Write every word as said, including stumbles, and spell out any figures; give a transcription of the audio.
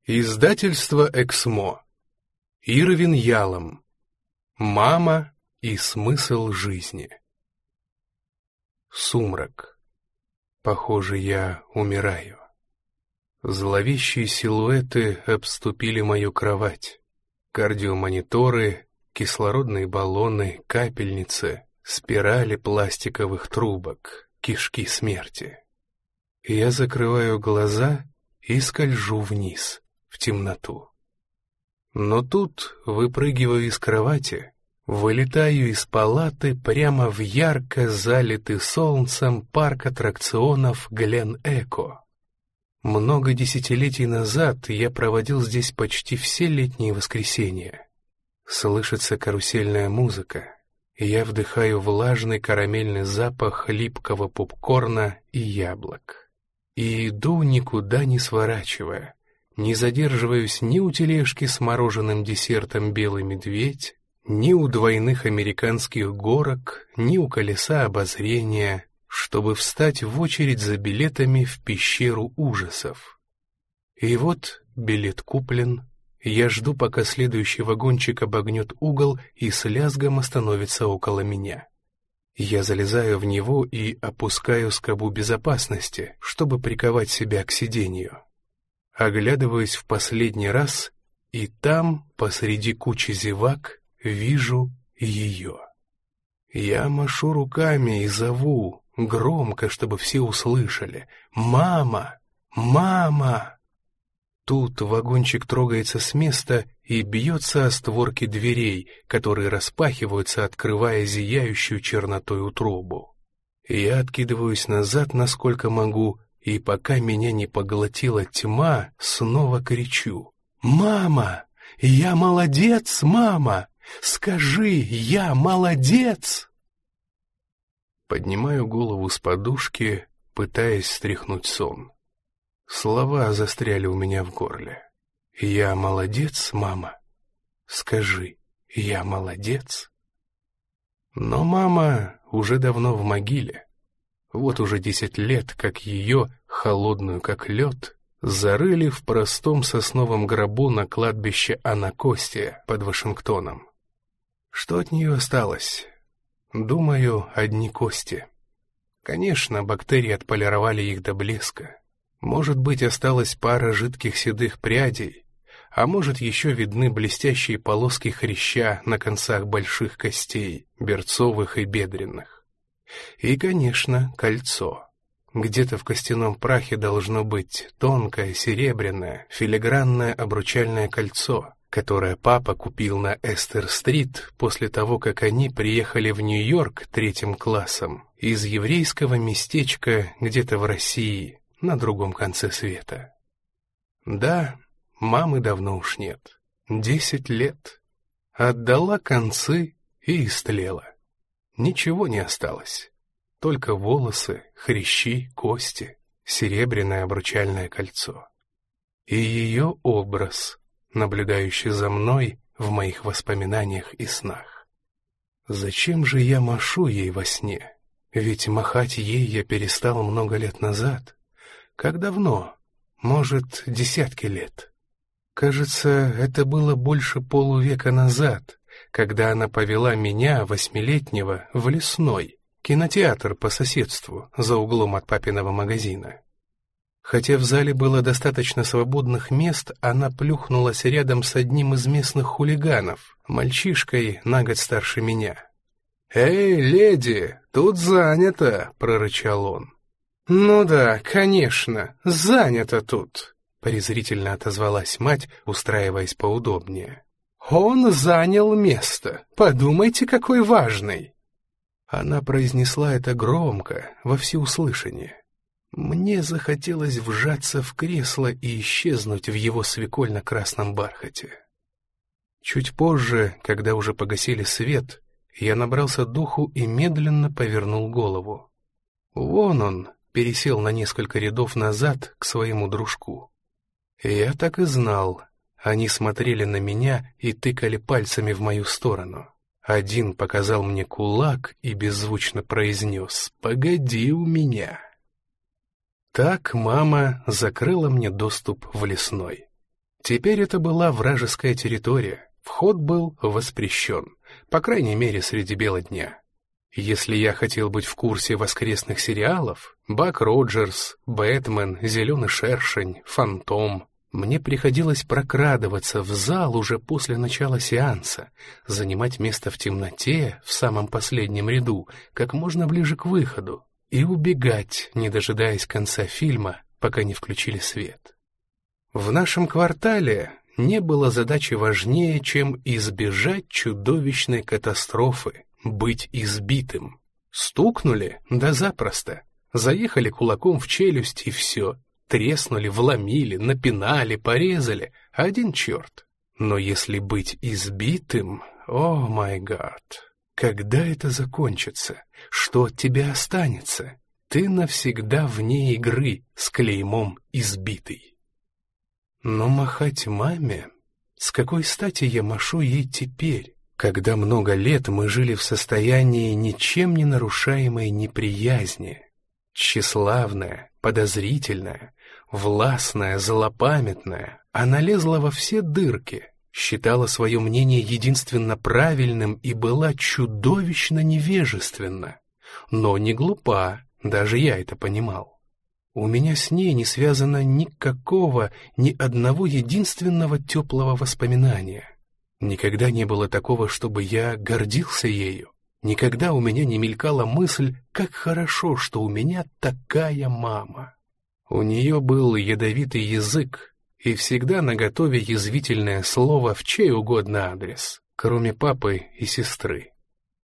Издательство «Эксмо». Ирвин Ялом. «Мама и смысл жизни». Сумрак. Похоже, я умираю. Зловещие силуэты обступили мою кровать. Кардиомониторы, кислородные баллоны, капельницы, спирали пластиковых трубок, кишки смерти. Я закрываю глаза и скольжу вниз, в темноту. Но тут выпрыгиваю из кровати, вылетаю из палаты прямо в ярко залитый солнцем парк аттракционов Глен-Эко. Много десятилетий назад я проводил здесь почти все летние воскресенья. Слышится карусельная музыка, и я вдыхаю влажный карамельный запах липкого попкорна и яблок. И иду, никуда не сворачивая, не задерживаюсь ни у тележки с мороженым десертом «Белый медведь», ни у двойных американских горок, ни у колеса обозрения, чтобы встать в очередь за билетами в пещеру ужасов. И вот билет куплен, я жду, пока следующий вагончик обогнет угол и с лязгом остановится около меня. Я залезаю в него и опускаю скобу безопасности, чтобы приковать себя к сиденью. Оглядываюсь в последний раз, и там, посреди кучи зевак, вижу ее. Я машу руками и зову, громко, чтобы все услышали: «Мама! Мама!» Тут вагончик трогается с места и бьется о створки дверей, которые распахиваются, открывая зияющую чернотой утробу. Я откидываюсь назад, насколько могу, и пока меня не поглотила тьма, снова кричу: «Мама! Я молодец, мама! Скажи, я молодец!» Поднимаю голову с подушки, пытаясь стряхнуть сон. Слова застряли у меня в горле. «Я молодец, мама? Скажи, я молодец?» Но мама уже давно в могиле. Вот уже десять лет, как ее, холодную как лед, зарыли в простом сосновом гробу на кладбище Анакостия под Вашингтоном. Что от нее осталось? Думаю, одни кости. Конечно, бактерии отполировали их до блеска. Может быть, осталась пара жидких седых прядей, а может, еще видны блестящие полоски хряща на концах больших костей, берцовых и бедренных. И, конечно, кольцо. Где-то в костяном прахе должно быть тонкое, серебряное, филигранное обручальное кольцо, которое папа купил на Эстер-стрит после того, как они приехали в Нью-Йорк третьим классом из еврейского местечка где-то в России, на другом конце света. Да, мамы давно уж нет. Десять лет. Отдала концы и истлела. Ничего не осталось. Только волосы, хрящи, кости, серебряное обручальное кольцо. И ее образ, наблюдающий за мной в моих воспоминаниях и снах. Зачем же я машу ей во сне? Ведь махать ей я перестал много лет назад. Как давно? Может, десятки лет. Кажется, это было больше полувека назад, когда она повела меня, восьмилетнего, в Лесной, кинотеатр по соседству, за углом от папиного магазина. Хотя в зале было достаточно свободных мест, она плюхнулась рядом с одним из местных хулиганов, мальчишкой на год старше меня. «Эй, леди, тут занято!» — прорычал он. «Ну да, конечно, занято тут», — презрительно отозвалась мать, устраиваясь поудобнее. «Он занял место. Подумайте, какой важный». Она произнесла это громко, во всеуслышание. Мне захотелось вжаться в кресло и исчезнуть в его свекольно-красном бархате. Чуть позже, когда уже погасили свет, я набрался духу и медленно повернул голову. Вон он пересел на несколько рядов назад к своему дружку. Я так и знал. Они смотрели на меня и тыкали пальцами в мою сторону. Один показал мне кулак и беззвучно произнес: «Погоди у меня». Так мама закрыла мне доступ в Лесной. Теперь это была вражеская территория, вход был воспрещен, по крайней мере среди бела дня. Если я хотел быть в курсе воскресных сериалов, Бак Роджерс, Бэтмен, Зеленый шершень, Фантом, мне приходилось прокрадываться в зал уже после начала сеанса, занимать место в темноте, в самом последнем ряду, как можно ближе к выходу, и убегать, не дожидаясь конца фильма, пока не включили свет. В нашем квартале не было задачи важнее, чем избежать чудовищной катастрофы, быть избитым. Стукнули? Да запросто. Заехали кулаком в челюсть и все. Треснули, вломили, напинали, порезали. Один черт. Но если быть избитым, о май гад, когда это закончится? Что от тебя останется? Ты навсегда вне игры с клеймом «избитый». Но махать маме? С какой стати я машу ей теперь, когда много лет мы жили в состоянии ничем не нарушаемой неприязни? Тщеславная, подозрительная, властная, злопамятная, она лезла во все дырки, считала свое мнение единственно правильным и была чудовищно невежественна, но не глупа, даже я это понимал. У меня с ней не связано никакого, ни одного единственного теплого воспоминания. Никогда не было такого, чтобы я гордился ею. Никогда у меня не мелькала мысль, как хорошо, что у меня такая мама. У нее был ядовитый язык, и всегда наготове язвительное слово в чей угодно адрес, кроме папы и сестры.